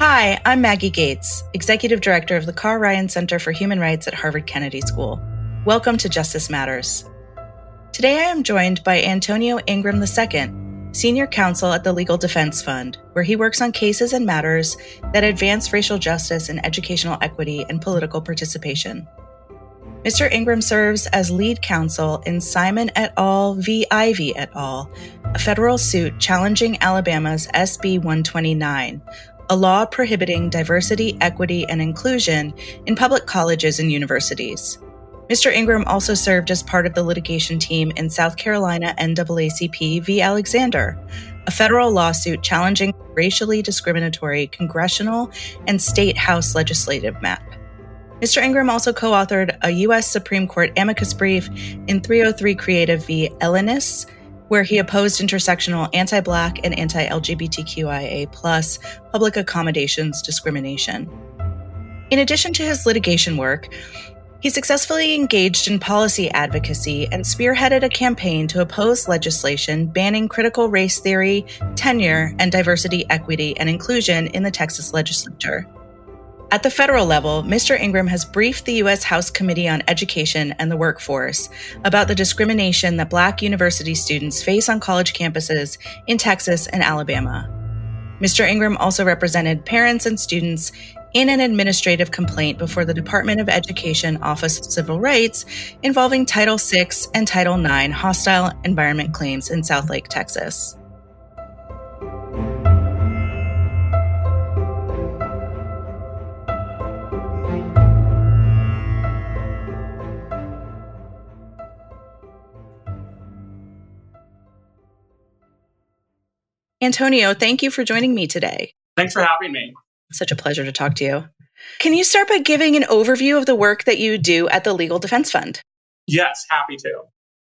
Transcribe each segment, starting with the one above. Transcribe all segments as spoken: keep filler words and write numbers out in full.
Hi, I'm Maggie Gates, Executive Director of the Carr Ryan Center for Human Rights at Harvard Kennedy School. Welcome to Justice Matters. Today I am joined by Antonio Ingram the Second, Senior Counsel at the Legal Defense Fund, where he works on cases and matters that advance racial justice and educational equity and political participation. Mister Ingram serves as lead counsel in Simon et al. v. Ivey et al., a federal suit challenging Alabama's S B one twenty-nine, a law prohibiting diversity, equity, and inclusion in public colleges and universities. Mister Ingram also served as part of the litigation team in South Carolina N double A C P v. Alexander, a federal lawsuit challenging racially discriminatory congressional and state House legislative map. Mister Ingram also co-authored a U S Supreme Court amicus brief in three oh three Creative v. Ellenis, where he opposed intersectional anti-Black and anti-L G B T Q I A plus public accommodations discrimination. In addition to his litigation work, he successfully engaged in policy advocacy and spearheaded a campaign to oppose legislation banning critical race theory, tenure, and diversity, equity, and inclusion in the Texas legislature. At the federal level, Mister Ingram has briefed the U S House Committee on Education and the Workforce about the discrimination that Black university students face on college campuses in Texas and Alabama. Mister Ingram also represented parents and students in an administrative complaint before the Department of Education Office of Civil Rights involving Title six and Title nine hostile environment claims in Southlake, Texas. Antonio, thank you for joining me today. Thanks for having me. Such a pleasure to talk to you. Can you start by giving an overview of the work that you do at the Legal Defense Fund? Yes, happy to.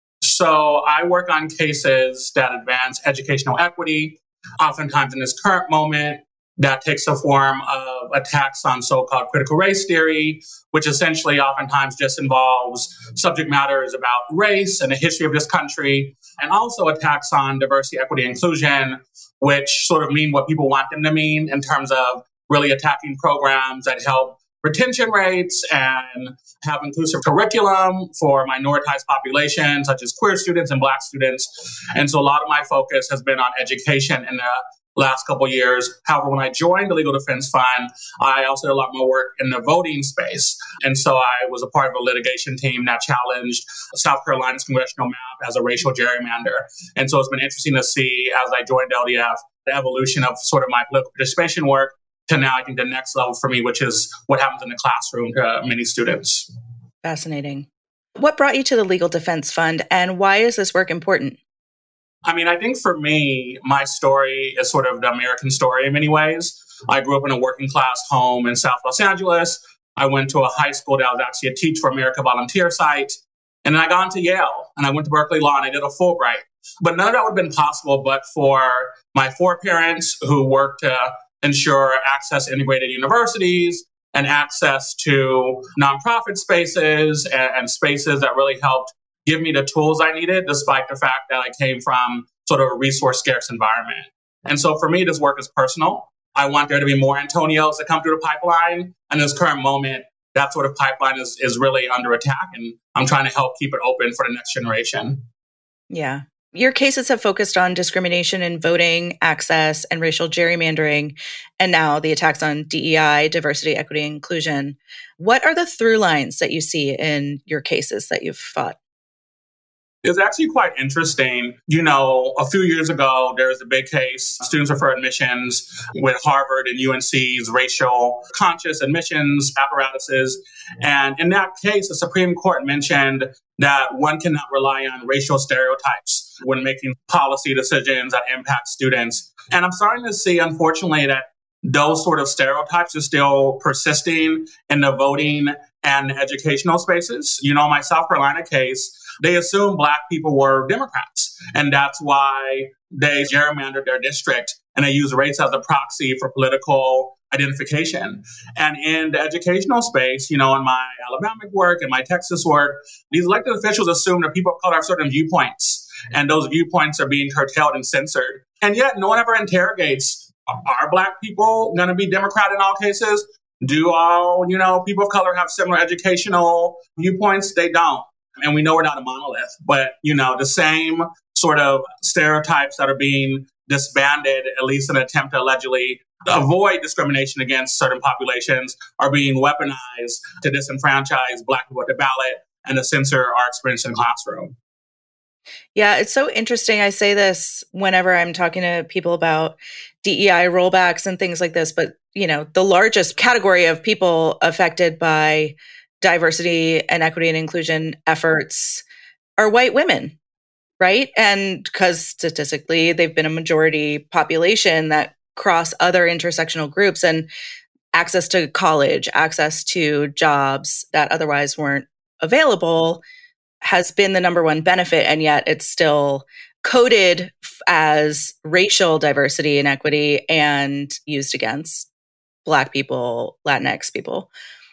So I work on cases that advance educational equity. Oftentimes in this current moment, that takes the form of attacks on so-called critical race theory, which essentially oftentimes just involves subject matters about race and the history of this country, and also attacks on diversity, equity, inclusion, which sort of mean what people want them to mean in terms of really attacking programs that help retention rates and have inclusive curriculum for minoritized populations, such as queer students and Black students. And so a lot of my focus has been on education in the last couple of years. However, when I joined the Legal Defense Fund, I also did a lot more work in the voting space. And so I was a part of a litigation team that challenged South Carolina's congressional map as a racial gerrymander. And so it's been interesting to see, as I joined L D F, the evolution of sort of my political participation work to now, I think, the next level for me, which is what happens in the classroom to many students. Fascinating. What brought you to the Legal Defense Fund, and why is this work important? I mean, I think for me, my story is sort of the American story in many ways. I grew up in a working class home in South Los Angeles. I went to a high school that was actually a Teach for America volunteer site. And then I got into Yale and I went to Berkeley Law and I did a Fulbright. But none of that would have been possible but for my foreparents who worked to ensure access to integrated universities and access to nonprofit spaces and, and spaces that really helped give me the tools I needed, despite the fact that I came from sort of a resource scarce environment. And so for me, this work is personal. I want there to be more Antonios that come through the pipeline. And in this current moment, that sort of pipeline is, is really under attack. And I'm trying to help keep it open for the next generation. Yeah. Your cases have focused on discrimination in voting, access, and racial gerrymandering, and now the attacks on D E I, diversity, equity, and inclusion. What are the through lines that you see in your cases that you've fought? It's actually quite interesting. You know, a few years ago, there was a big case, Students for Admissions, with Harvard and U N C's racial conscious admissions apparatuses. And in that case, the Supreme Court mentioned that one cannot rely on racial stereotypes when making policy decisions that impact students. And I'm starting to see, unfortunately, that those sort of stereotypes are still persisting in the voting and educational spaces. You know, my South Carolina case, they assumed Black people were Democrats. And that's why they gerrymandered their district and they use race as a proxy for political identification. And in the educational space, you know, in my Alabama work and my Texas work, these elected officials assume that people of color have certain viewpoints, and those viewpoints are being curtailed and censored. And yet no one ever interrogates are Black people going to be Democrat in all cases? Do all, you know, people of color have similar educational viewpoints? They don't. And we know we're not a monolith, but, you know, the same sort of stereotypes that are being disbanded, at least in an attempt to allegedly avoid discrimination against certain populations, are being weaponized to disenfranchise Black people at the ballot and to censor our experience in the classroom. Yeah, it's so interesting. I say this whenever I'm talking to people about D E I rollbacks and things like this, but, you know, the largest category of people affected by diversity and equity and inclusion efforts are white women, right? And because statistically, they've been a majority population that cross other intersectional groups, and access to college, access to jobs that otherwise weren't available has been the number one benefit. And yet it's still coded as racial diversity and equity and used against Black people, Latinx people.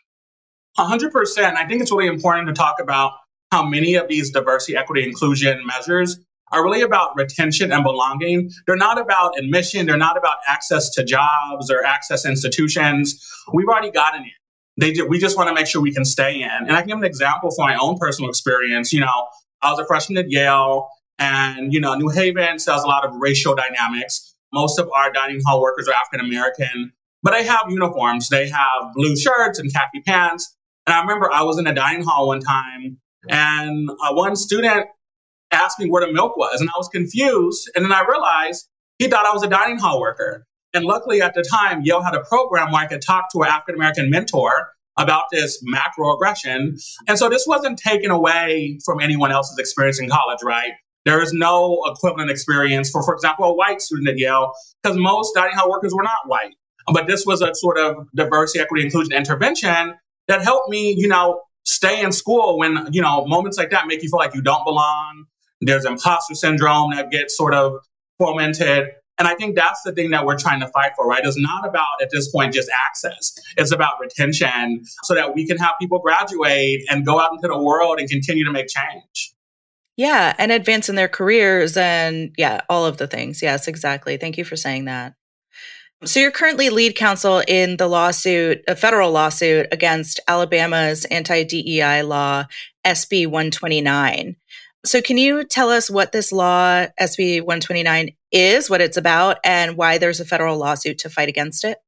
one hundred percent. I think it's really important to talk about how many of these diversity, equity, inclusion measures are really about retention and belonging. They're not about admission. They're not about access to jobs or access to institutions. We've already gotten in. They do, we just want to make sure we can stay in. And I can give an example from my own personal experience. You know, I was a freshman at Yale, and, you know, New Haven sells a lot of racial dynamics. Most of our dining hall workers are African American, but they have uniforms. They have blue shirts and khaki pants. And I remember I was in a dining hall one time, and uh, one student asked me where the milk was, and I was confused. And then I realized he thought I was a dining hall worker. And luckily at the time, Yale had a program where I could talk to an African-American mentor about this macroaggression. And so this wasn't taken away from anyone else's experience in college, right? There is no equivalent experience for, for example, a white student at Yale, because most dining hall workers were not white. But this was a sort of diversity, equity, inclusion intervention that helped me, you know, stay in school when, you know, moments like that make you feel like you don't belong. There's imposter syndrome that gets sort of fomented. And I think that's the thing that we're trying to fight for, right? It's not about, at this point, just access. It's about retention so that we can have people graduate and go out into the world and continue to make change. Yeah, and advance in their careers and, yeah, all of the things. Yes, exactly. Thank you for saying that. So you're currently lead counsel in the lawsuit, a federal lawsuit against Alabama's anti-D E I law, S B one twenty-nine. So can you tell us what this law, S B one twenty-nine, is, what it's about, and why there's a federal lawsuit to fight against it?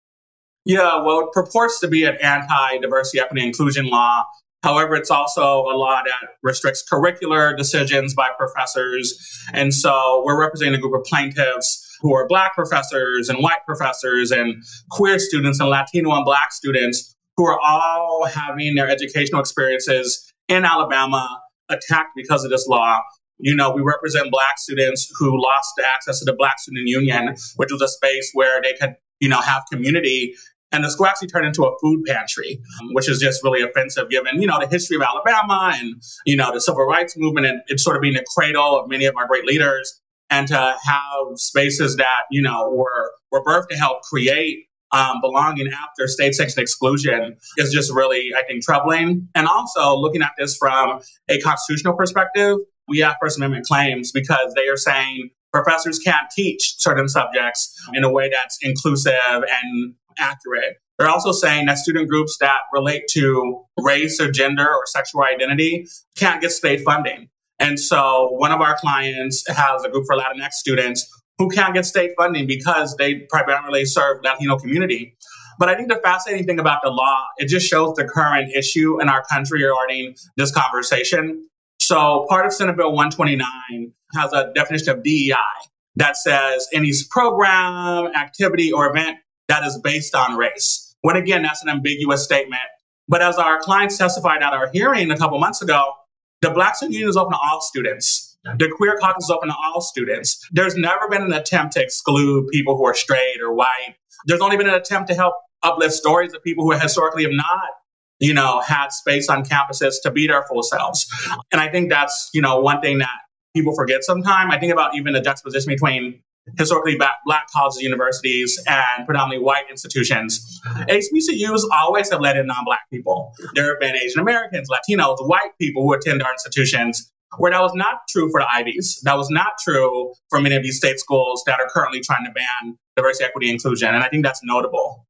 Yeah, well, it purports to be an anti-diversity, equity, and inclusion law. However, it's also a law that restricts curricular decisions by professors. And so we're representing a group of plaintiffs who are Black professors and white professors and queer students and Latino and Black students who are all having their educational experiences in Alabama attacked because of this law. You know, we represent Black students who lost access to the Black Student Union, which was a space where they could, you know, have community. And the school actually turned into a food pantry, which is just really offensive given, you know, the history of Alabama and, you know, the civil rights movement, and it's sort of being the cradle of many of our great leaders. And to have spaces that, you know, were, were birthed to help create um, belonging after state-sanctioned exclusion is just really, I think, troubling. And also looking at this from a constitutional perspective, we have First Amendment claims because they are saying professors can't teach certain subjects in a way that's inclusive and accurate. They're also saying that student groups that relate to race or gender or sexual identity can't get state funding. And so one of our clients has a group for Latinx students who can't get state funding because they primarily serve Latino community. But I think the fascinating thing about the law, it just shows the current issue in our country regarding this conversation. So part of Senate Bill one twenty-nine has a definition of D E I that says any program, activity, or event that is based on race. When again, that's an ambiguous statement. But as our clients testified at our hearing a couple months ago, the Black Student Union is open to all students. The Queer Caucus is open to all students. There's never been an attempt to exclude people who are straight or white. There's only been an attempt to help uplift stories of people who historically have not, you know, had space on campuses to be their full selves. And I think that's, you know, one thing that people forget sometimes. I think about even the juxtaposition between historically black, black colleges, universities, and predominantly white institutions. H B C Us always have let in non-Black people. There have been Asian Americans, Latinos, white people who attend our institutions, where that was not true for the Ivies. That was not true for many of these state schools that are currently trying to ban diversity, equity, inclusion. And I think that's notable.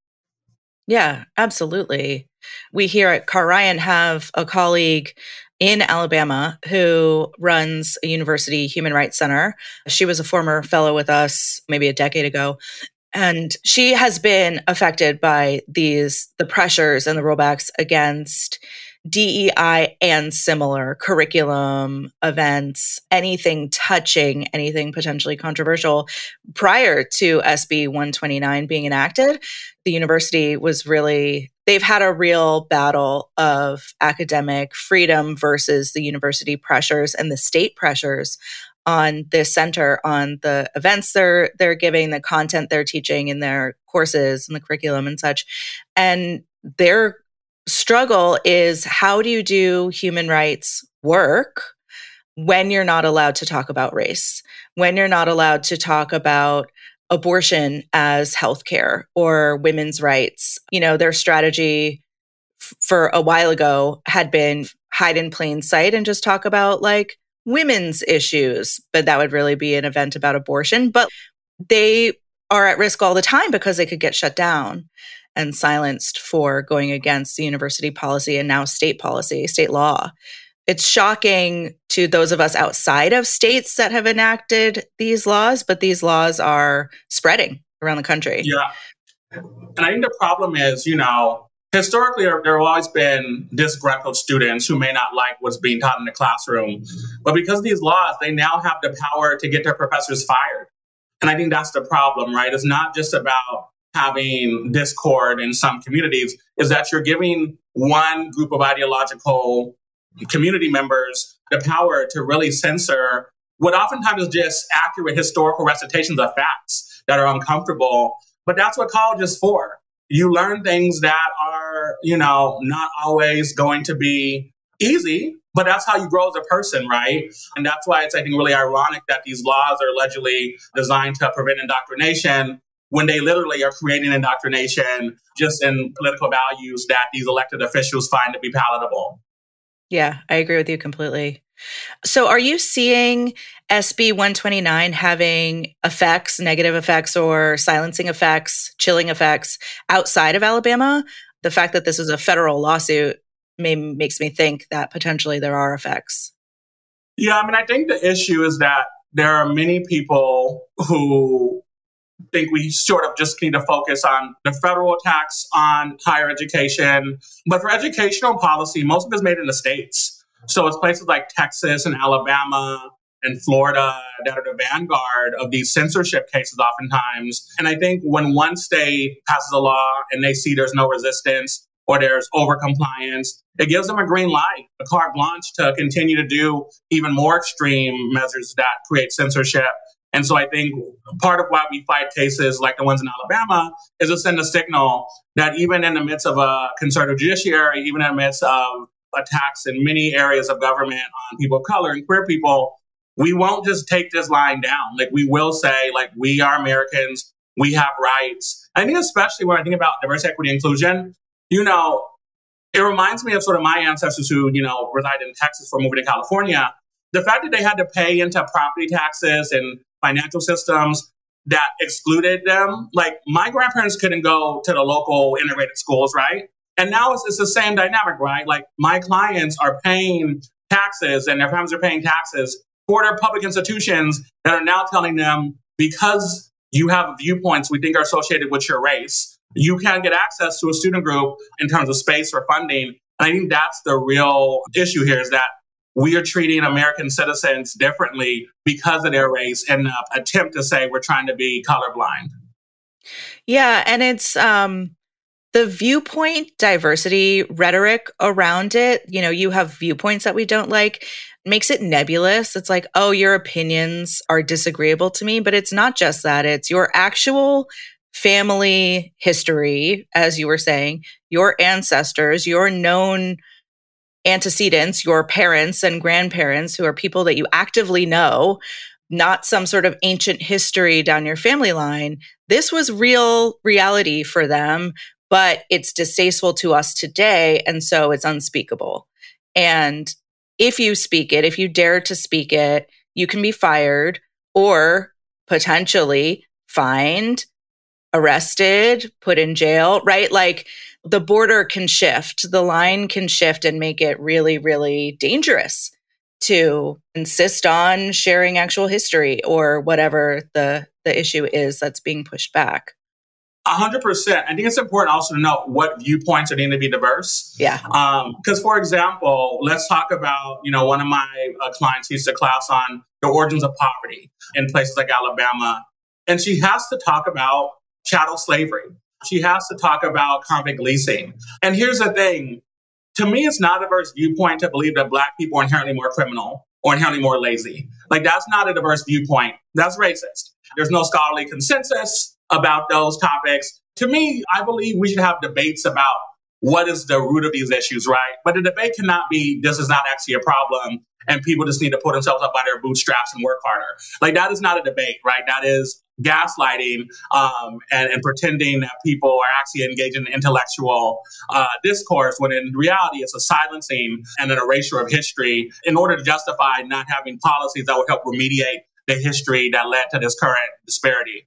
Yeah, absolutely. We here at Carr Ryan have a colleague in Alabama who runs a university human rights center. She was a former fellow with us maybe a decade ago. And she has been affected by these, the pressures and the rollbacks against D E I and similar curriculum, events, anything touching anything potentially controversial. Prior to S B one twenty-nine being enacted, the university was really, they've had a real battle of academic freedom versus the university pressures and the state pressures on this center, on the events they're they're giving, the content they're teaching in their courses and the curriculum and such. And their struggle is, how do you do human rights work when you're not allowed to talk about race, when you're not allowed to talk about abortion as healthcare or women's rights? You know, their strategy f- for a while ago had been hide in plain sight and just talk about like women's issues, but that would really be an event about abortion. But they are at risk all the time because they could get shut down and silenced for going against the university policy and now state policy, state law. It's shocking to those of us outside of states that have enacted these laws, but these laws are spreading around the country. Yeah. And I think the problem is, you know, historically, there, there have always been disgruntled students who may not like what's being taught in the classroom. But because of these laws, they now have the power to get their professors fired. And I think that's the problem, right? It's not just about having discord in some communities, is that you're giving one group of ideological community members the power to really censor what oftentimes is just accurate historical recitations of facts that are uncomfortable. But that's what college is for. You learn things that are, you know, not always going to be easy, but that's how you grow as a person, right? And that's why it's, I think, really ironic that these laws are allegedly designed to prevent indoctrination when they literally are creating indoctrination just in political values that these elected officials find to be palatable. Yeah, I agree with you completely. So are you seeing S B one twenty-nine having effects, negative effects or silencing effects, chilling effects outside of Alabama? The fact that this is a federal lawsuit may, makes me think that potentially there are effects. Yeah, I mean, I think the issue is that there are many people who think we sort of just need to focus on the federal tax on higher education. But for educational policy, most of it is made in the states. So it's places like Texas and Alabama and Florida that are the vanguard of these censorship cases oftentimes. And I think when one state passes a law and they see there's no resistance or there's overcompliance, it gives them a green light, a carte blanche to continue to do even more extreme measures that create censorship. And so I think part of why we fight cases like the ones in Alabama is to send a signal that even in the midst of a conservative judiciary, even in the midst of attacks in many areas of government on people of color and queer people, we won't just take this line down. Like, we will say, like, we are Americans, we have rights. I think especially when I think about diversity, equity, inclusion, you know, it reminds me of sort of my ancestors who, you know, reside in Texas before moving to California. The fact that they had to pay into property taxes and financial systems that excluded them. Like, my grandparents couldn't go to the local integrated schools, right? And now it's, it's the same dynamic, right? Like, my clients are paying taxes and their families are paying taxes for their public institutions that are now telling them, because you have viewpoints we think are associated with your race, you can't get access to a student group in terms of space or funding. And I think that's the real issue here, is that we are treating American citizens differently because of their race in an attempt to say we're trying to be colorblind. Yeah, and it's um, the viewpoint diversity rhetoric around it. You know, you have viewpoints that we don't like, makes it nebulous. It's like, oh, your opinions are disagreeable to me, but it's not just that. It's your actual family history, as you were saying, your ancestors, your known antecedents, your parents and grandparents, who are people that you actively know, not some sort of ancient history down your family line. This was real reality for them, but it's distasteful to us today. And so it's unspeakable. And if you speak it, if you dare to speak it, you can be fired or potentially fined, arrested, put in jail, right? Like the border can shift, the line can shift and make it really, really dangerous to insist on sharing actual history or whatever the, the issue is that's being pushed back. A hundred percent. I think it's important also to know what viewpoints are needing to be diverse. Yeah. Because, um, for example, let's talk about, you know, one of my uh, clients used a class on the origins of poverty in places like Alabama. And she has to talk about chattel slavery. She has to talk about convict leasing. And here's the thing. To me, it's not a diverse viewpoint to believe that Black people are inherently more criminal or inherently more lazy. Like, that's not a diverse viewpoint. That's racist. There's no scholarly consensus about those topics. To me, I believe we should have debates about what is the root of these issues, right? But the debate cannot be, this is not actually a problem, and people just need to put themselves up by their bootstraps and work harder. Like, that is not a debate, right? That is gaslighting um, and, and pretending that people are actually engaged in intellectual uh, discourse, when in reality it's a silencing and an erasure of history in order to justify not having policies that would help remediate the history that led to this current disparity.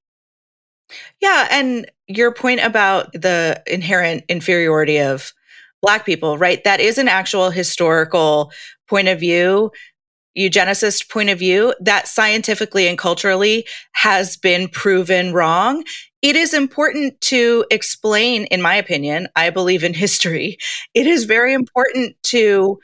Yeah. And your point about the inherent inferiority of Black people, right? That is an actual historical point of view, eugenicist point of view that scientifically and culturally has been proven wrong. It is important to explain, in my opinion, I believe in history. It is very important to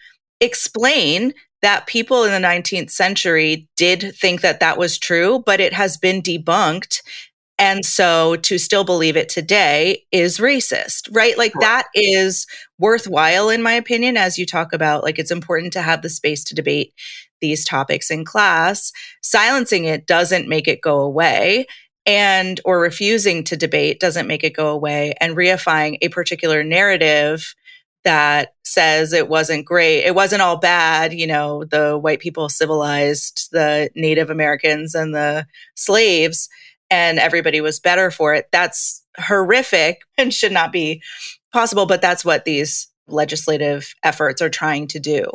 explain that people in the nineteenth century did think that that was true, but it has been debunked. And so to still believe it today is racist, right? Like, that is worthwhile, in my opinion, as you talk about, like, it's important to have the space to debate these topics in class. Silencing it doesn't make it go away, and or refusing to debate doesn't make it go away, and reifying a particular narrative that says it wasn't great, it wasn't all bad, you know, the white people civilized the Native Americans and the slaves, and everybody was better for it. That's horrific and should not be possible, but that's what these legislative efforts are trying to do.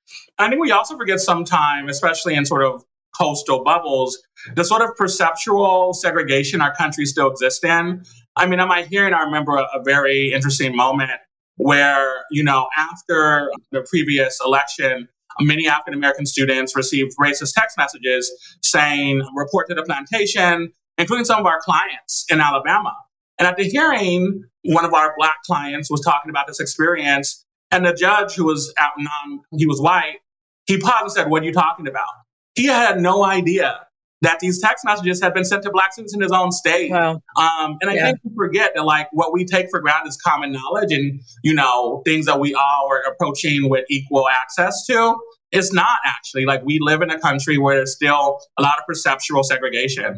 I think we also forget sometimes, especially in sort of coastal bubbles, the sort of perceptual segregation our country still exists in. I mean, at my hearing, I remember a, a very interesting moment where, you know, after the previous election, many African-American students received racist text messages saying, report to the plantation, including some of our clients in Alabama. And at the hearing, one of our Black clients was talking about this experience, and the judge, who was out non, he was white, he paused and said, "What are you talking about?" He had no idea that these text messages had been sent to Black students in his own state. Wow. Um, and I yeah. think we forget that, like, what we take for granted is common knowledge and, you know, things that we all are approaching with equal access to. It's not actually. Like, we live in a country where there's still a lot of perceptual segregation.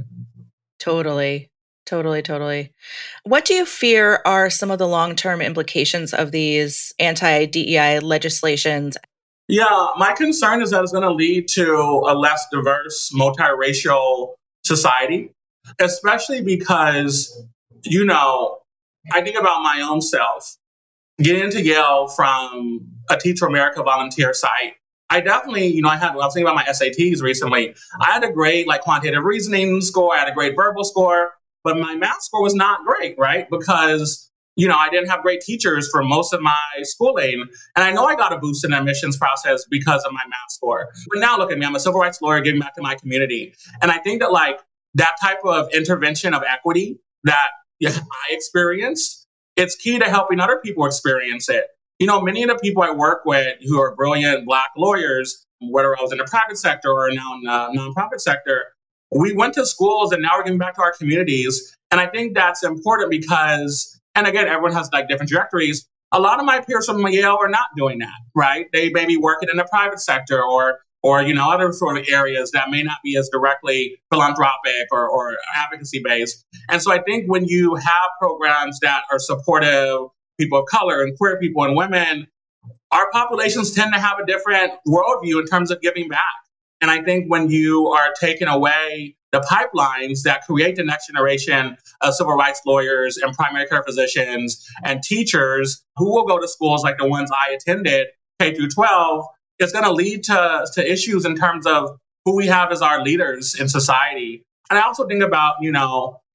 Totally. Totally, totally. What do you fear are some of the long-term implications of these anti-D E I legislations? Yeah, my concern is that it's going to lead to a less diverse, multiracial society, especially because, you know, I think about my own self. Getting into Yale from a Teach for America volunteer site, I definitely, you know, I had, I was thinking about my S A Ts recently. I had a great, like, quantitative reasoning score. I had a great verbal score, but my math score was not great, right? Because, you know, I didn't have great teachers for most of my schooling. And I know I got a boost in the admissions process because of my math score. But now look at me, I'm a civil rights lawyer giving back to my community. And I think that, like, that type of intervention of equity that yeah, I experienced, it's key to helping other people experience it. You know, many of the people I work with who are brilliant Black lawyers, whether I was in the private sector or now in the nonprofit sector, we went to schools and now we're giving back to our communities. And I think that's important because, and again, everyone has, like, different trajectories. A lot of my peers from Yale are not doing that, right? They may be working in the private sector or, or you know, other sort of areas that may not be as directly philanthropic or, or advocacy based. And so I think when you have programs that are supportive, people of color and queer people and women, our populations tend to have a different worldview in terms of giving back. And I think when you are taking away the pipelines that create the next generation of civil rights lawyers and primary care physicians and teachers who will go to schools like the ones I attended, K through twelve, it's going to lead to, to issues in terms of who we have as our leaders in society. And I also think about, you know,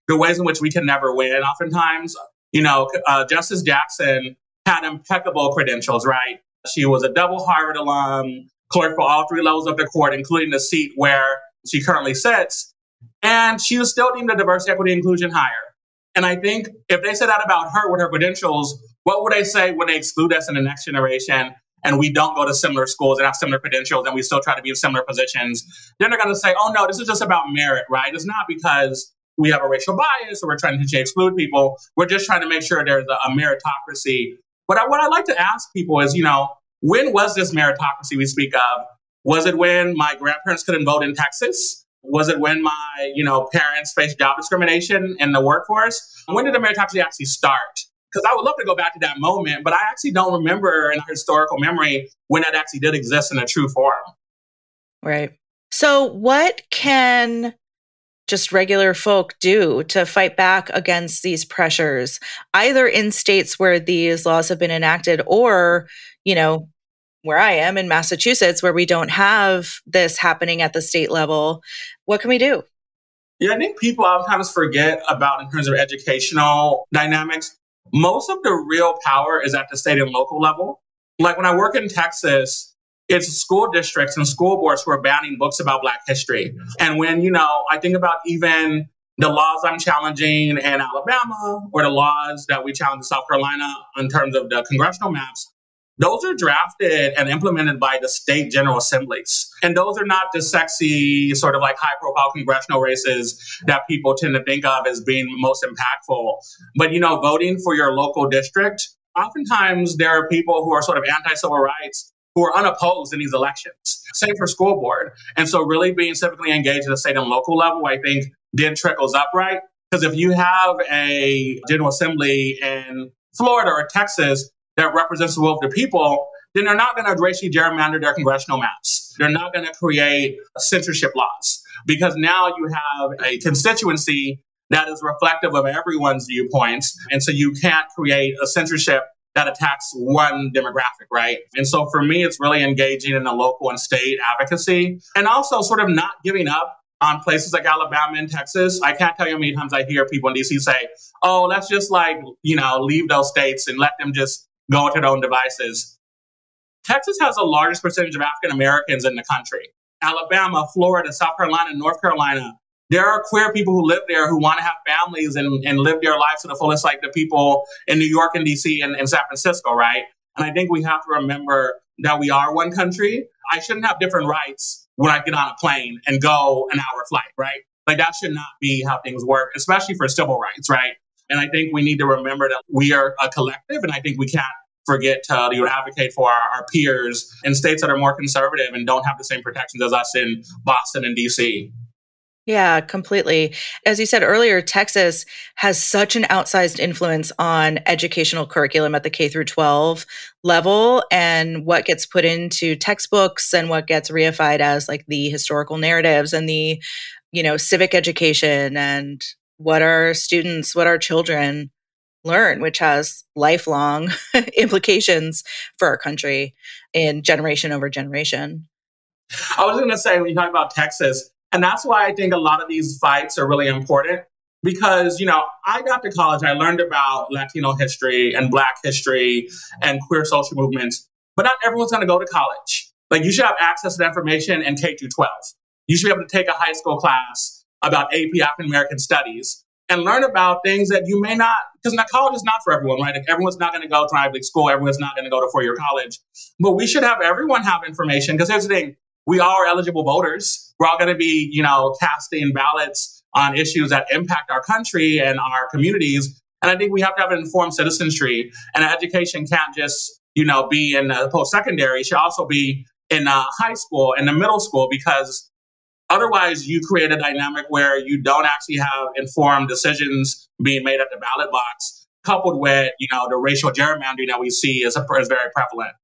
the ways in which we can never win oftentimes. You know, uh, Justice Jackson had impeccable credentials, right? She was a double Harvard alum, clerked for all three levels of the court, including the seat where she currently sits. And she was still deemed a diversity, equity, inclusion hire. And I think if they said that about her with her credentials, what would they say when they exclude us in the next generation and we don't go to similar schools and have similar credentials and we still try to be in similar positions? Then they're going to say, oh, no, this is just about merit, right? It's not because we have a racial bias or we're trying to exclude people. We're just trying to make sure there's a, a meritocracy. But I, what I like to ask people is, you know, when was this meritocracy we speak of? Was it when my grandparents couldn't vote in Texas? Was it when my, you know, parents faced job discrimination in the workforce? When did the meritocracy actually start? Because I would love to go back to that moment, but I actually don't remember in our historical memory when that actually did exist in a true form. Right. So what can just regular folk do to fight back against these pressures, either in states where these laws have been enacted or, you know, where I am in Massachusetts, where we don't have this happening at the state level? What can we do? Yeah, I think people sometimes forget about in terms of educational dynamics. Most of the real power is at the state and local level. Like when I work in Texas, it's school districts and school boards who are banning books about Black history. And when, you know, I think about even the laws I'm challenging in Alabama or the laws that we challenge in South Carolina in terms of the congressional maps, those are drafted and implemented by the state general assemblies. And those are not the sexy, sort of like high-profile congressional races that people tend to think of as being most impactful. But, you know, voting for your local district, oftentimes there are people who are sort of anti-civil rights who are unopposed in these elections. Same for school board. And so really being civically engaged at the state and local level, I think, then trickles up, right? Because if you have a general assembly in Florida or Texas that represents the will of the people, then they're not going to racially gerrymander their congressional maps. They're not going to create censorship laws because now you have a constituency that is reflective of everyone's viewpoints. And so you can't create a censorship that attacks one demographic, right? And so for me, it's really engaging in the local and state advocacy and also sort of not giving up on places like Alabama and Texas. I can't tell you how many times I hear people in D C say, oh, let's just like, you know, leave those states and let them just go into their own devices. Texas has the largest percentage of African Americans in the country. Alabama, Florida, South Carolina, North Carolina. There are queer people who live there who want to have families and, and live their lives to the fullest, like the people in New York and D C and, and San Francisco, right? And I think we have to remember that we are one country. I shouldn't have different rights when I get on a plane and go an hour flight, right? Like that should not be how things work, especially for civil rights, right? And I think we need to remember that we are a collective, and I think we can't forget to you know, advocate for our, our peers in states that are more conservative and don't have the same protections as us in Boston and D C. Yeah, completely. As you said earlier, Texas has such an outsized influence on educational curriculum at the K through twelve level and what gets put into textbooks and what gets reified as like the historical narratives and the, you know, civic education and what our students, what our children learn, which has lifelong implications for our country in generation over generation. I was going to say, when you talk about Texas, and that's why I think a lot of these fights are really important because, you know, I got to college, I learned about Latino history and Black history and queer social movements, but not everyone's going to go to college. Like you should have access to that information in K through twelve. You should be able to take a high school class about A P African American studies and learn about things that you may not, because college is not for everyone, right? Like everyone's not going to go to Ivy League school. Everyone's not going to go to four-year college. But we should have everyone have information because here's the thing. We all are eligible voters. We're all going to be, you know, casting ballots on issues that impact our country and our communities. And I think we have to have an informed citizenry. And education can't just, you know, be in the post-secondary. It should also be in uh, high school and the middle school because otherwise you create a dynamic where you don't actually have informed decisions being made at the ballot box, coupled with, you know, the racial gerrymandering that we see is, a, is very prevalent.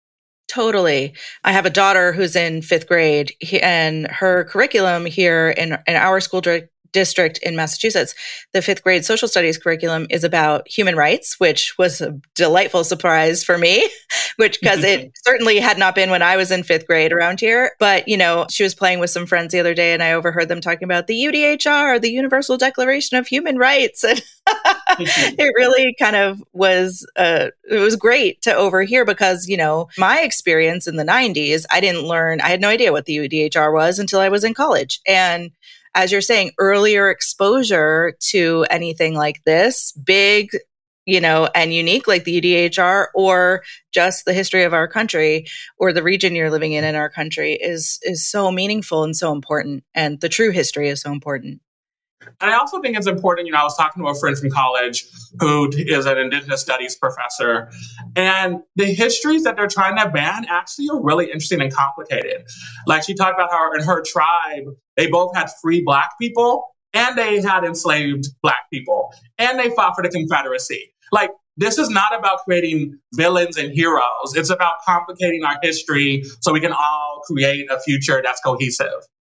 Totally. I have a daughter who's in fifth grade and her curriculum here in, in our school district in Massachusetts, the fifth grade social studies curriculum is about human rights, which was a delightful surprise for me, which because it certainly had not been when I was in fifth grade around here. But, you know, she was playing with some friends the other day and I overheard them talking about the U D H R, the Universal Declaration of Human Rights. And it really kind of was, uh, it was great to overhear because, you know, my experience in the nineties, I didn't learn, I had no idea what the U D H R was until I was in college. And as you're saying, earlier exposure to anything like this, big, you know, and unique like the U D H R or just the history of our country or the region you're living in in our country is is so meaningful and so important. And the true history is so important. And I also think it's important, you know, I was talking to a friend from college who is an Indigenous Studies professor, and the histories that they're trying to ban actually are really interesting and complicated. Like she talked about how in her tribe, they both had free Black people and they had enslaved Black people, and they fought for the Confederacy. Like, this is not about creating villains and heroes. It's about complicating our history so we can all create a future that's cohesive.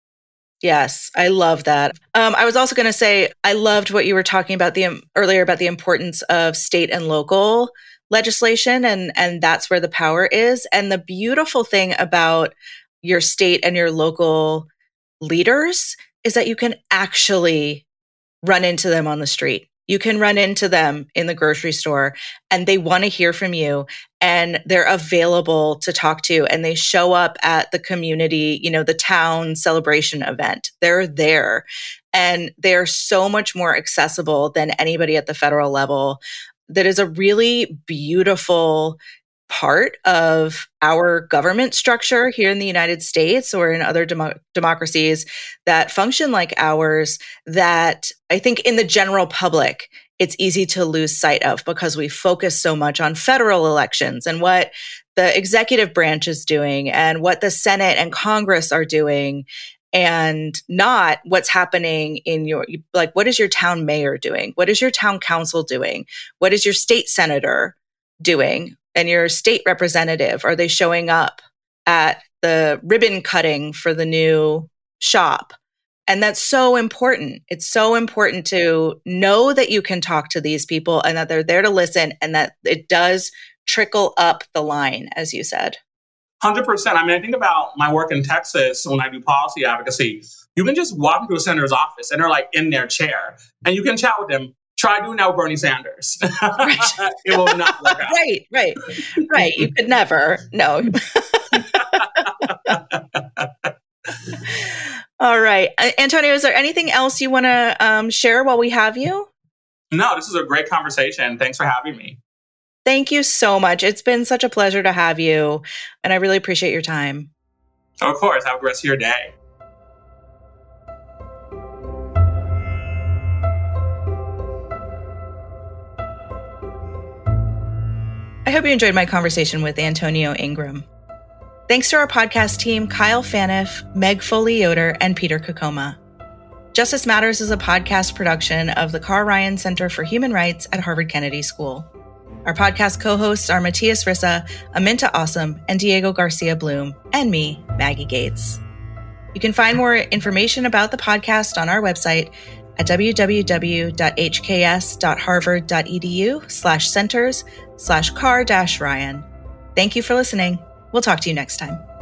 Yes, I love that. Um, I was also going to say, I loved what you were talking about the um, earlier about the importance of state and local legislation, and and that's where the power is. And the beautiful thing about your state and your local leaders is that you can actually run into them on the street. You can run into them in the grocery store and they want to hear from you and they're available to talk to, and they show up at the community, you know, the town celebration event. They're there and they're so much more accessible than anybody at the federal level. That is a really beautiful part of our government structure here in the United States or in other demo- democracies that function like ours, that I think in the general public, it's easy to lose sight of because we focus so much on federal elections and what the executive branch is doing and what the Senate and Congress are doing, and not what's happening in your, like, what is your town mayor doing? What is your town council doing? What is your state senator doing? And your state representative, are they showing up at the ribbon cutting for the new shop? And that's so important. It's so important to know that you can talk to these people and that they're there to listen and that it does trickle up the line, as you said. one hundred percent. I mean, I think about my work in Texas when I do policy advocacy. You can just walk into a senator's office and they're like in their chair and you can chat with them. Try doing that with Bernie Sanders. Right. It will not work out. Right, right, right. You could never. No. All right. Antonio, is there anything else you want to um, share while we have you? No, this is a great conversation. Thanks for having me. Thank you so much. It's been such a pleasure to have you, and I really appreciate your time. Of course. Have a good rest of your day. I hope you enjoyed my conversation with Antonio Ingram. Thanks to our podcast team, Kyle Faniff, Meg Foley-Yoder, and Peter Kokoma. Justice Matters is a podcast production of the Carr Ryan Center for Human Rights at Harvard Kennedy School. Our podcast co-hosts are Matthias Rissa, Aminta Awesome, and Diego Garcia Bloom, and me, Maggie Gates. You can find more information about the podcast on our website at www.hks.harvard.edu slash centers slash car dash Ryan. Thank you for listening. We'll talk to you next time.